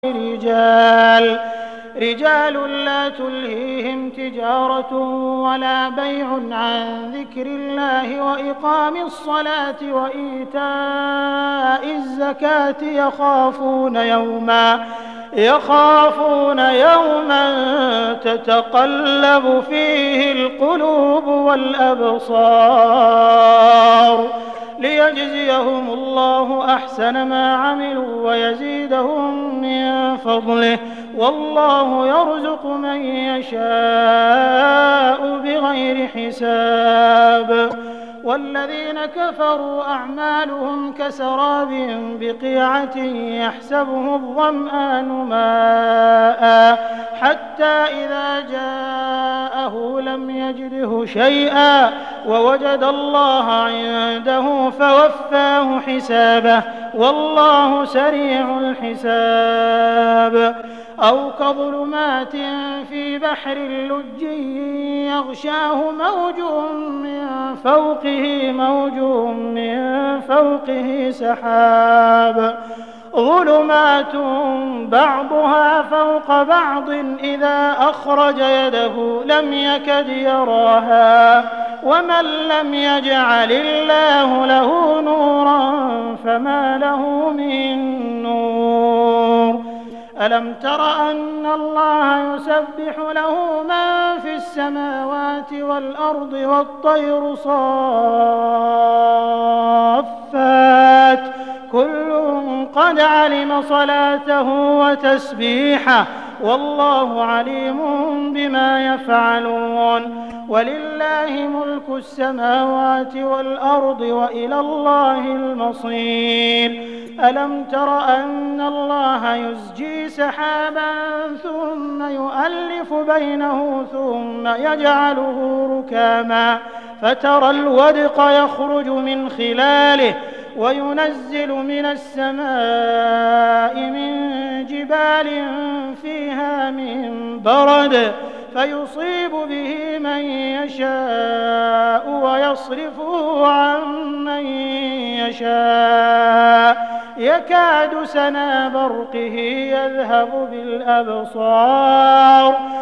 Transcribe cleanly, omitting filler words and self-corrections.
رجال لا تلهيهم تجارة ولا بيع عن ذكر الله وإقام الصلاة وإيتاء الزكاة يخافون يوما تتقلب فيه القلوب والأبصار ليجزيهم الله أحسن ما عملوا ويزيدهم من فضله والله يرزق من يشاء بغير حساب. والذين كفروا أعمالهم كسراب بقيعة يحسبه الظمآن ماء حتى إذا جاءه لم يجده شيئا ووجد الله عنده فوفاه حسابه والله سريع الحساب. أو كظلمات في بحر لج يغشاه موج من فوقه سحاب ظلمات بعضها فوق بعض إذا أخرج يده لم يكد يراها ومن لم يجعل الله له نورا فما له من نور. ألم تر أن الله يسبح له من في السماوات والأرض والطير صافات كل قد علم صلاته وتسبيحه والله عليم بما يفعلون. ولله ملك السماوات والأرض وإلى الله المصير. ألم تر أن الله يزجي سحابا ثم يؤلف بينه ثم يجعله ركاما فترى الودق يخرج من خلاله وينزل من السماء من جبال فيها من برد فيصيب به من يشاء ويصرفه عن من يشاء يكاد سنا برقه يذهب بالأبصار